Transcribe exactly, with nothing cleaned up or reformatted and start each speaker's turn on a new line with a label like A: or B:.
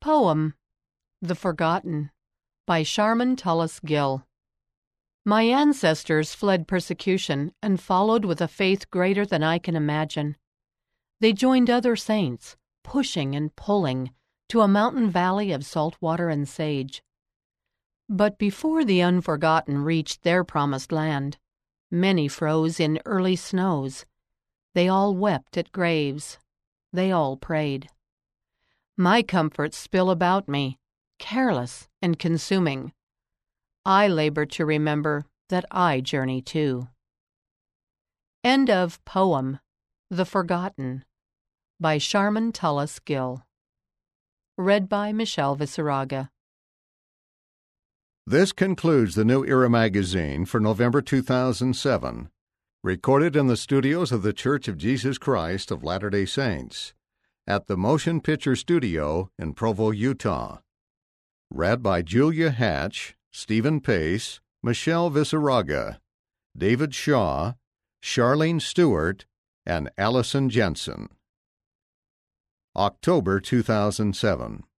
A: Poem The Forgotten by Sharman Tullis Gill. My ancestors fled persecution and followed with a faith greater than I can imagine. They joined other saints, pushing and pulling, to a mountain valley of salt water and sage. But before the unforgotten reached their promised land, many froze in early snows. They all wept at graves. They all prayed. My comforts spill about me, careless and consuming. I labor to remember that I journey too. End of Poem The Forgotten by Sharman Tullis Gill. Read by Michelle Visaraga.
B: This concludes the New Era magazine for November two thousand seven, recorded in the studios of the Church of Jesus Christ of Latter-day Saints at the Motion Picture Studio in Provo, Utah. Read by Julia Hatch, Stephen Pace, Michelle Visaraga, David Shaw, Charlene Stewart, and Allison Jensen. October two thousand seven.